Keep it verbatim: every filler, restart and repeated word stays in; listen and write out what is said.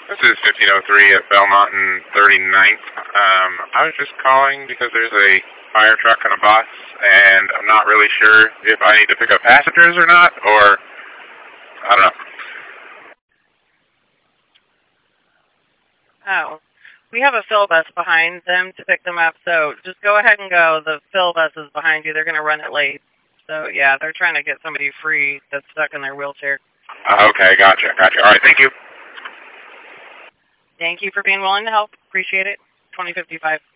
This is fifteen oh three at Belmont and thirty-ninth. Um, I was just calling because there's a fire truck and a bus, and I'm not really sure if I need to pick up passengers or not, or I don't know. Oh. We have a fill bus behind them to pick them up, so just go ahead and go. The fill bus is behind you. They're going to run it late. So, yeah, they're trying to get somebody free that's stuck in their wheelchair. Uh, okay, gotcha, gotcha. All right, thank you. Thank you for being willing to help. Appreciate it. twenty fifty-five.